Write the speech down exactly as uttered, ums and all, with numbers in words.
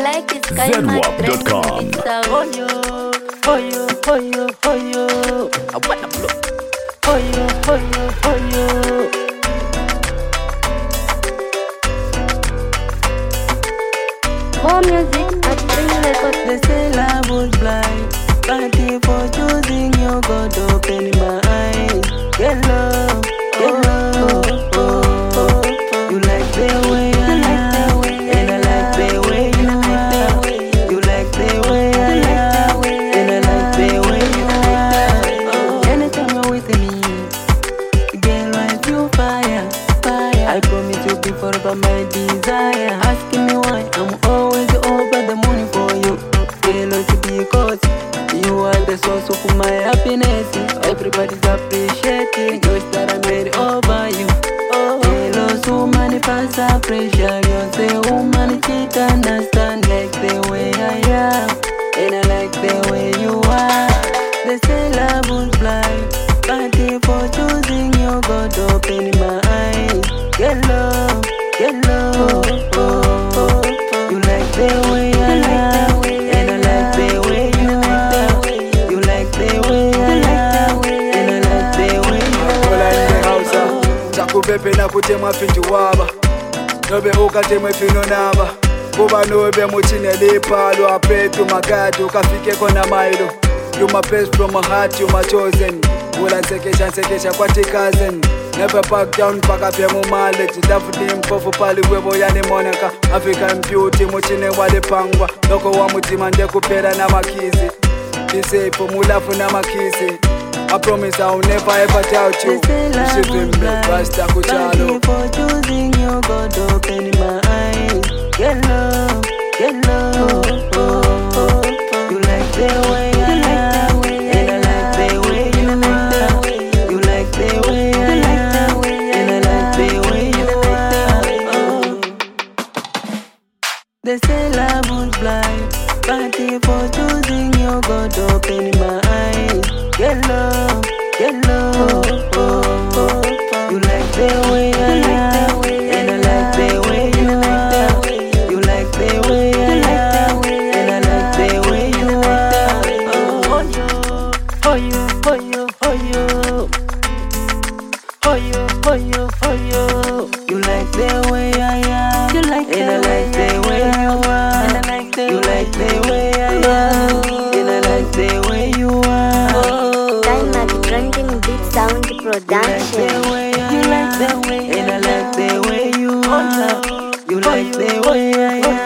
like it, Sky Mac zedwap dot com. It's a Oyo, Oyo, Oyo, Oyo. I wanna blow. Oyo, Oyo, Oyo. More music at Spring Records. They say love was blind. Thank you for choosing your God, open my eyes. Get love, get love. Oh, oh, oh. You like the way I am, and I like the way you are. You like the way I am, and I like the way you are. Anytime you're with me, girl, I feel fire, fire. I promise you'll be forever my desire. Asking me why I'm always over the moon for you. Girl, it's because you are the source of my happiness. Everybody's appreciating those that I made over you. Hello, so many pass are pressure. You say, woman, cheat, understand like the way I am, and I like the way you are. They say love was blind. Thank you for choosing your God, open my eyes. Get love, get love. Oh, oh, oh. You like the way I am, and I like the way you are. You like the way I am, and I like the way you are. Chakupepe na kutemwa finju waba Nobe ukatemwe fino naba Kuba nobe muchine lipalo Apetu magadu kafike kona mailo You my best from my heart, you my chosen Ula nsekesha nsekesha kwa tikazen Never back down paka pia mumalage Dafu di mpofu pali webo yani monaka African beauty muchine wale pangwa Loko wa mutima nde kupera na makizi Dise po mulafu na makizi I promise I'll never ever doubt you. You should be me, Rasta Kuchalo. Thank you for choosing your God, open my eyes. Get love, get love. Oh, oh, oh. You like the way I am, and I like the way you are. You like the way I am, and I like the way you are. Oh. They say love was blind. Thank you for choosing your God, open my eyes. Get love, get love. Oh, oh. You like the way I am, and I like the way you are. You like the way I am, and I like the way you are. Oh, yo, oh, yo, oh, yo. Oh, yo, oh, yo, oh, yo. You like the way I am, You like and I the like the way you are. And I like the You like the way I am, and I like the way you are. Sky Mac Trending Beat Sound You like Production. the way I You like am, the way and I I like the way you Oh, are. no. You like the way I am.